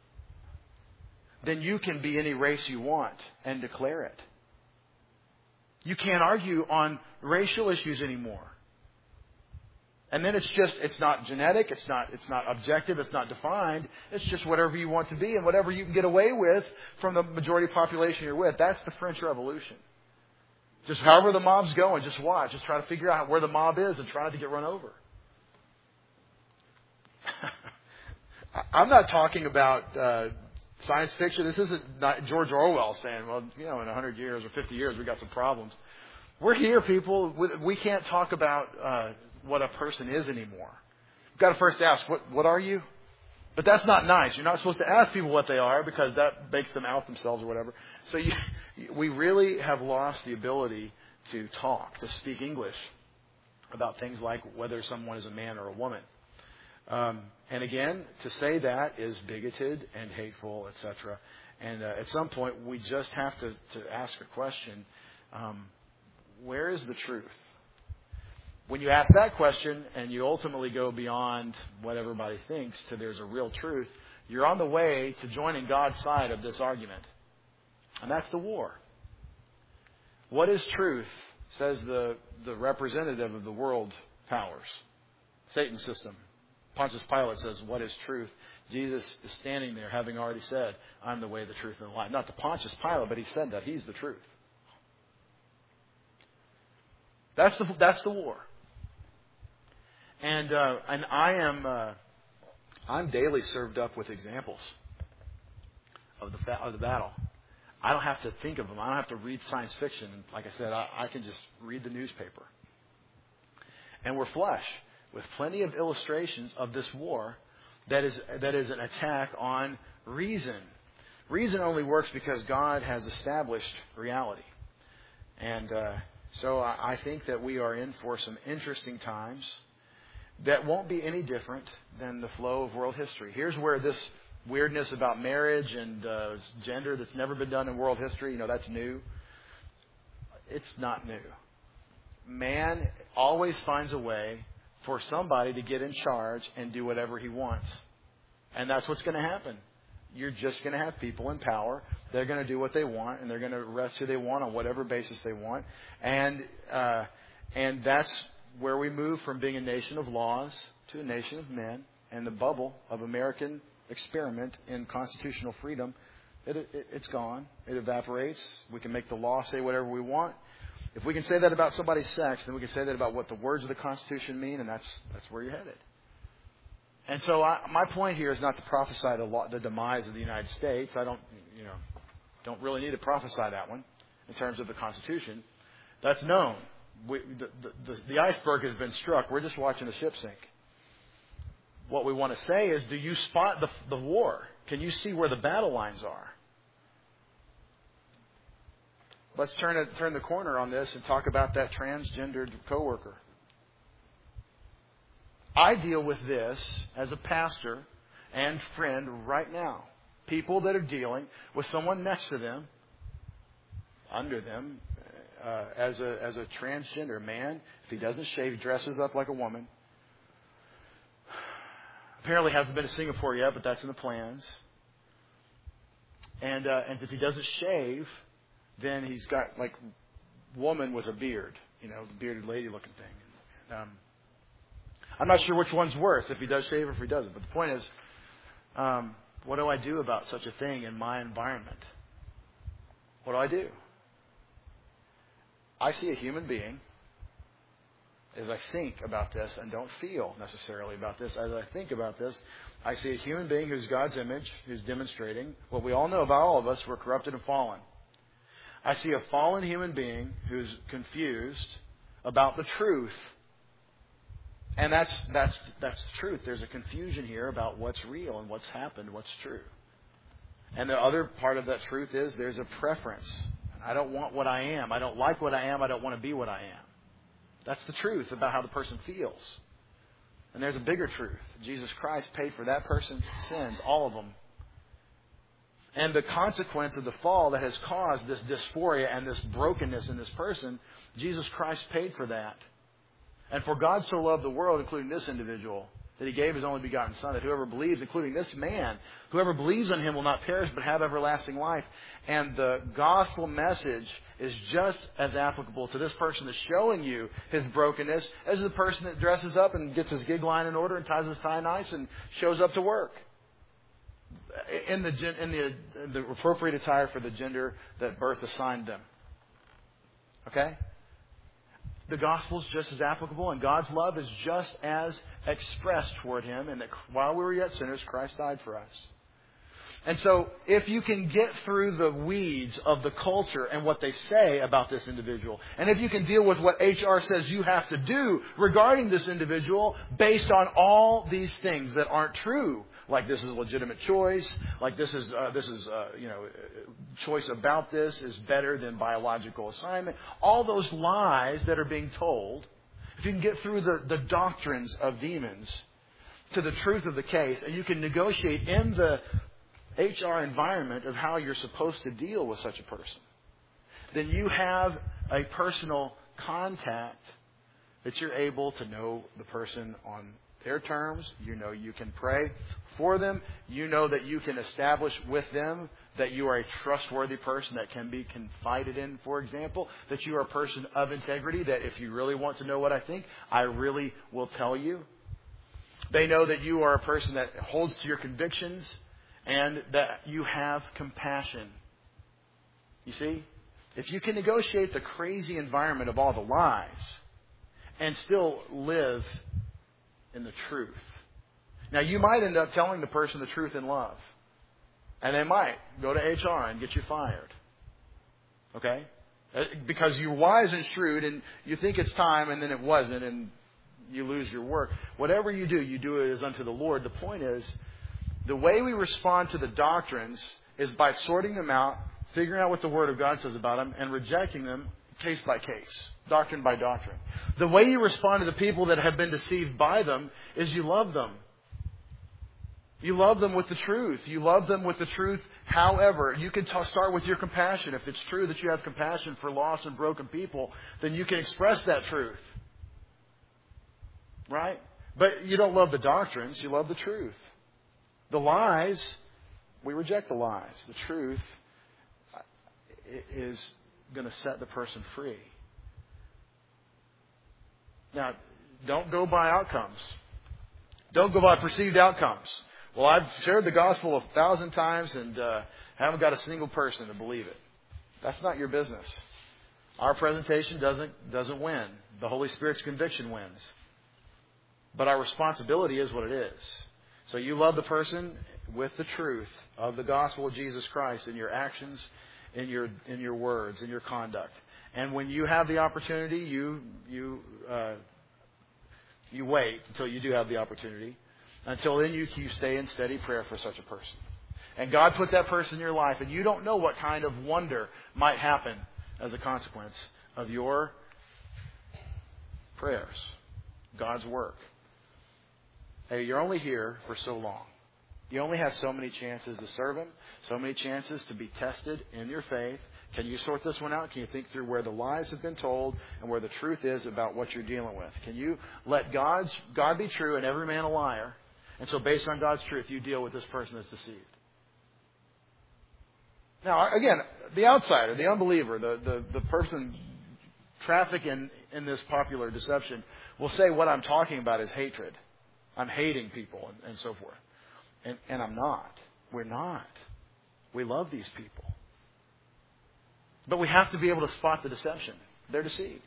A: then you can be any race you want and declare it. You can't argue on racial issues anymore. And then it's not genetic, it's not objective, it's not defined. It's just whatever you want to be and whatever you can get away with from the majority population you're with. That's the French Revolution. Just however the mob's going, just watch. Just try to figure out where the mob is and try not to get run over. I'm not talking about science fiction. This isn't George Orwell saying, well, in 100 years or 50 years, we got some problems. We're here, people. We can't talk about what a person is anymore. We've got to first ask, what are you? But that's not nice. You're not supposed to ask people what they are because that makes them out themselves or whatever. So we really have lost the ability to talk, to speak English about things like whether someone is a man or a woman. And again, to say that is bigoted and hateful, etc. And at some point, we just have to ask a question, where is the truth? When you ask that question and you ultimately go beyond what everybody thinks to there's a real truth, you're on the way to joining God's side of this argument. And that's the war. What is truth, says the representative of the world powers, Satan's system. Pontius Pilate says, what is truth? Jesus is standing there having already said, I'm the way, the truth, and the life. Not to Pontius Pilate, but he said that. He's the truth. That's the war. And I'm daily served up with examples of the battle. I don't have to think of them. I don't have to read science fiction. And like I said, I can just read the newspaper. And we're flush with plenty of illustrations of this war that is an attack on reason. Reason only works because God has established reality. And so I think that we are in for some interesting times that won't be any different than the flow of world history. Here's where this weirdness about marriage and gender that's never been done in world history, that's new. It's not new. Man always finds a way for somebody to get in charge and do whatever he wants. And that's what's going to happen. You're just going to have people in power. They're going to do what they want, and they're going to arrest who they want on whatever basis they want. And that's where we move from being a nation of laws to a nation of men. And the bubble of American experiment in constitutional freedom, it's gone. It evaporates. We can make the law say whatever we want. If we can say that about somebody's sex, then we can say that about what the words of the Constitution mean, and that's where you're headed. And so my point here is not to prophesy the demise of the United States. I don't really need to prophesy that one in terms of the Constitution. That's known. The iceberg has been struck. We're just watching the ship sink. What we want to say is, do you spot the war? Can you see where the battle lines are? Let's turn the corner on this and talk about that transgendered coworker. I deal with this as a pastor and friend right now. People that are dealing with someone next to them, under them, as a transgender man, if he doesn't shave, he dresses up like a woman. Apparently hasn't been to Singapore yet, but that's in the plans. And if he doesn't shave, then he's got like woman with a beard, bearded lady looking thing. I'm not sure which one's worse, if he does shave or if he doesn't. But the point is, what do I do about such a thing in my environment? What do I do? I see a human being as I think about this, and don't feel necessarily about this. As I think about this, I see a human being who's God's image, who's demonstrating what we all know about all of us: we're corrupted and fallen. I see a fallen human being who's confused about the truth. And that's the truth. There's a confusion here about what's real and what's happened, what's true. And the other part of that truth is there's a preference. I don't want what I am. I don't like what I am. I don't want to be what I am. That's the truth about how the person feels. And there's a bigger truth. Jesus Christ paid for that person's sins, all of them. And the consequence of the fall that has caused this dysphoria and this brokenness in this person, Jesus Christ paid for that. And for God so loved the world, including this individual, that He gave His only begotten Son, that whoever believes, including this man, whoever believes on Him will not perish but have everlasting life. And the gospel message is just as applicable to this person that's showing you his brokenness as the person that dresses up and gets his gig line in order and ties his tie nice and shows up to work in the appropriate attire for the gender that birth assigned them. Okay? The gospel is just as applicable, and God's love is just as expressed toward Him, and that while we were yet sinners, Christ died for us. And so, if you can get through the weeds of the culture and what they say about this individual, and if you can deal with what HR says you have to do regarding this individual based on all these things that aren't true, like this is a legitimate choice, like this is choice about this is better than biological assignment, all those lies that are being told, if you can get through the doctrines of demons to the truth of the case, and you can negotiate in the HR environment of how you're supposed to deal with such a person, then you have a personal contact that you're able to know the person on their terms. You know you can pray for them. You know that you can establish with them that you are a trustworthy person that can be confided in, for example, that you are a person of integrity, that if you really want to know what I think, I really will tell you. They know that you are a person that holds to your convictions and that you have compassion. You see, if you can negotiate the crazy environment of all the lies and still live in the truth. Now, you might end up telling the person the truth in love. And they might go to HR and get you fired. Okay? Because you're wise and shrewd and you think it's time and then it wasn't and you lose your work. Whatever you do it as unto the Lord. The point is, the way we respond to the doctrines is by sorting them out, figuring out what the Word of God says about them, and rejecting them case by case, doctrine by doctrine. The way you respond to the people that have been deceived by them is you love them. You love them with the truth. You love them with the truth. However, you can start with your compassion. If it's true that you have compassion for lost and broken people, then you can express that truth. Right? But you don't love the doctrines. You love the truth. The lies, we reject the lies. The truth is going to set the person free. Now, don't go by outcomes. Don't go by perceived outcomes. Well, I've shared the gospel 1,000 times and haven't got a single person to believe it. That's not your business. Our presentation doesn't win. The Holy Spirit's conviction wins. But our responsibility is what it is. So you love the person with the truth of the gospel of Jesus Christ in your actions, in your words, in your conduct. And when you have the opportunity, you wait until you do have the opportunity. Until then, you stay in steady prayer for such a person. And God put that person in your life, and you don't know what kind of wonder might happen as a consequence of your prayers, God's work. Hey, you're only here for so long. You only have so many chances to serve Him, so many chances to be tested in your faith. Can you sort this one out? Can you think through where the lies have been told and where the truth is about what you're dealing with? Can you let God be true and every man a liar? And so based on God's truth, you deal with this person that's deceived. Now, again, the outsider, the unbeliever, the person trafficked in this popular deception will say what I'm talking about is hatred. I'm hating people and so forth. And I'm not. We're not. We love these people. But we have to be able to spot the deception. They're deceived.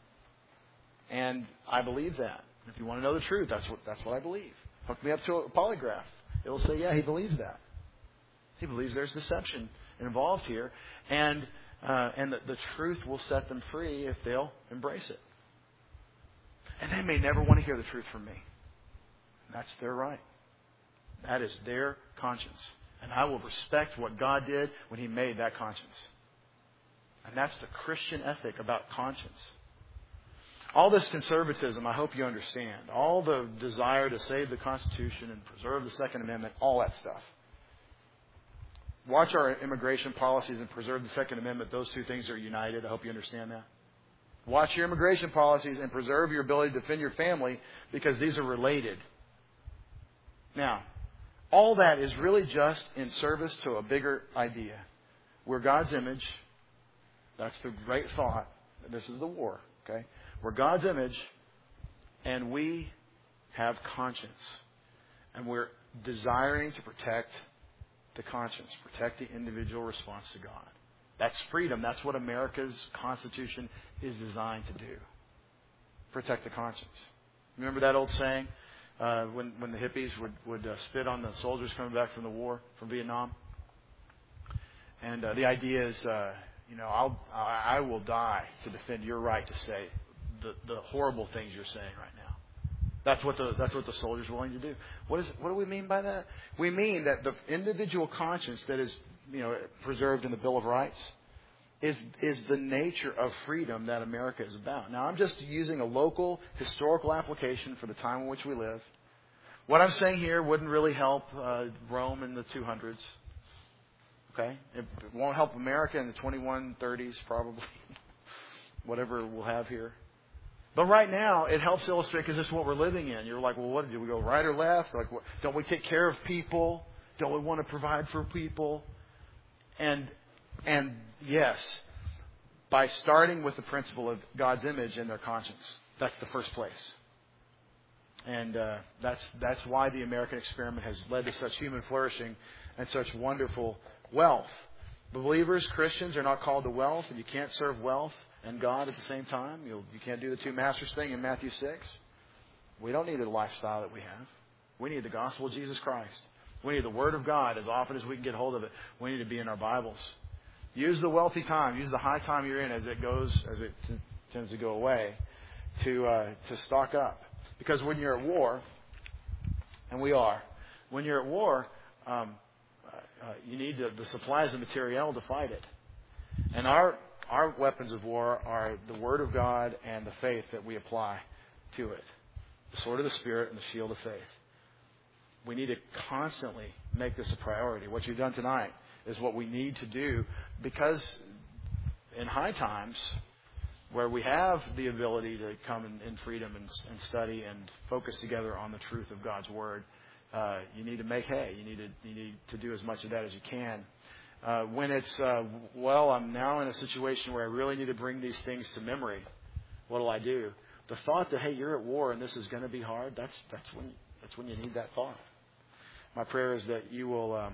A: And I believe that. If you want to know the truth, that's what I believe. Hook me up to a polygraph. It'll say, yeah, he believes that. He believes there's deception involved here. And the truth will set them free if they'll embrace it. And they may never want to hear the truth from me. That's their right. That is their conscience. And I will respect what God did when He made that conscience. And that's the Christian ethic about conscience. All this conservatism, I hope you understand. All the desire to save the Constitution and preserve the Second Amendment, all that stuff. Watch our immigration policies and preserve the Second Amendment. Those two things are united. I hope you understand that. Watch your immigration policies and preserve your ability to defend your family because these are related. Now, all that is really just in service to a bigger idea. We're God's image. That's the great thought. This is the war. Okay? We're God's image, and we have conscience. And we're desiring to protect the conscience, protect the individual response to God. That's freedom. That's what America's Constitution is designed to do. Protect the conscience. Remember that old saying when the hippies would spit on the soldiers coming back from the war, from Vietnam? And the idea is, I will die to defend your right to say the horrible things you're saying right now. That's what the soldiers are willing to do. What do we mean by that? We mean that the individual conscience that is preserved in the Bill of Rights is the nature of freedom that America is about. Now, I'm just using a local historical application for the time in which we live. What I'm saying here wouldn't really help Rome in the 200s. Okay? It won't help America in the 2130s, probably. Whatever we'll have here. But right now, it helps illustrate because this is what we're living in. You're like, well, what do we go right or left? Like, don't we take care of people? Don't we want to provide for people? And yes, by starting with the principle of God's image in their conscience, that's the first place. And that's why the American experiment has led to such human flourishing and such wonderful wealth. Believers, Christians, are not called to wealth, and you can't serve wealth and God at the same time. You can't do the two masters thing in Matthew 6. We don't need the lifestyle that we have. We need the gospel of Jesus Christ. We need the Word of God as often as we can get hold of it. We need to be in our Bibles. Use the wealthy time. Use the high time you're in as it tends to go away to stock up. Because when you're at war, and we are, when you're at war, you need the supplies and materiel to fight it. And our weapons of war are the Word of God and the faith that we apply to it. The sword of the Spirit and the shield of faith. We need to constantly make this a priority. What you've done tonight is what we need to do because in high times where we have the ability to come in freedom and study and focus together on the truth of God's Word, you need to make hay. You need to do as much of that as you can. When it's, I'm now in a situation where I really need to bring these things to memory, what will I do? The thought that, hey, you're at war and this is going to be hard, that's when you need that thought. My prayer is that you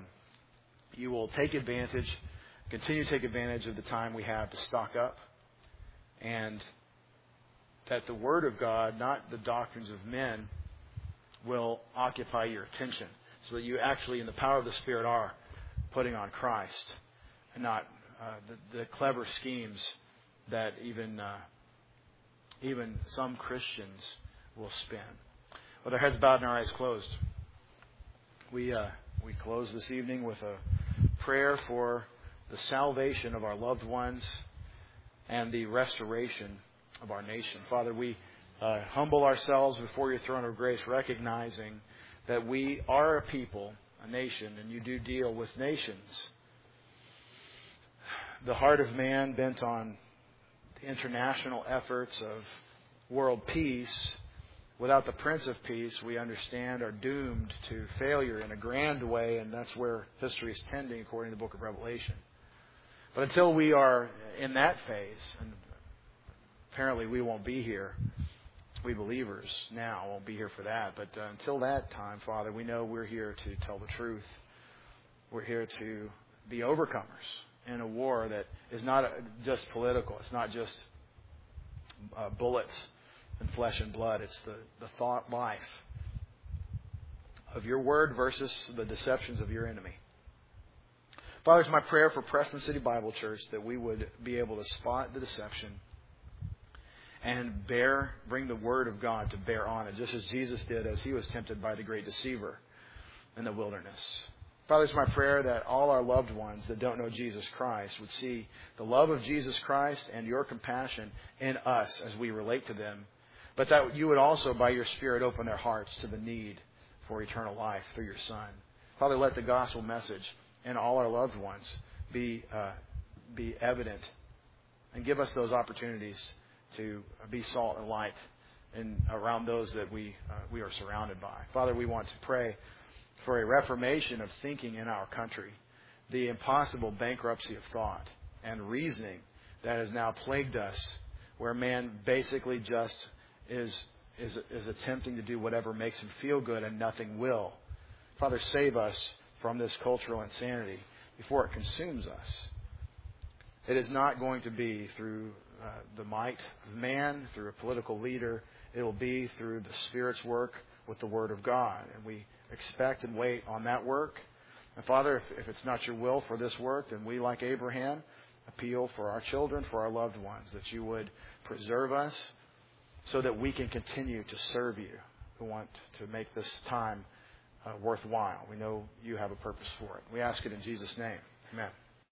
A: will take advantage, continue to take advantage of the time we have to stock up, and that the Word of God, not the doctrines of men, will occupy your attention so that you actually, in the power of the Spirit, are putting on Christ and not the clever schemes that even some Christians will spin. With our heads bowed and our eyes closed, we close this evening with a prayer for the salvation of our loved ones and the restoration of our nation. Father, we humble ourselves before your throne of grace, recognizing that we are a people, a nation, and you do deal with nations. the heart of man bent on the international efforts of world peace, without the Prince of Peace, we understand, are doomed to failure in a grand way, and that's where history is tending according to the book of Revelation. But until we are in that phase, and apparently we won't be here, we believers now won't be here for that, but until that time, Father, we know we're here to tell the truth. We're here to be overcomers in a war that is not just political. It's not just bullets and flesh and blood. It's the thought life of your word versus the deceptions of your enemy. Father, it's my prayer for Preston City Bible Church that we would be able to spot the deception and bring the word of God to bear on it, just as Jesus did as he was tempted by the great deceiver in the wilderness. Father, it's my prayer that all our loved ones that don't know Jesus Christ would see the love of Jesus Christ and your compassion in us as we relate to them, but that you would also, by your Spirit, open their hearts to the need for eternal life through your Son. Father, let the gospel message in all our loved ones be evident, and give us those opportunities to be salt and light around those that we are surrounded by. Father, we want to pray for a reformation of thinking in our country, the impossible bankruptcy of thought and reasoning that has now plagued us, where man basically just is attempting to do whatever makes him feel good and nothing will. Father, save us from this cultural insanity before it consumes us. It is not going to be through the might of man, through a political leader. It will be through the Spirit's work with the Word of God. And we expect and wait on that work. And Father, if it's not your will for this work, then we, like Abraham, appeal for our children, for our loved ones, that you would preserve us so that we can continue to serve you. We want to make this time worthwhile. We know you have a purpose for it. We ask it in Jesus' name. Amen.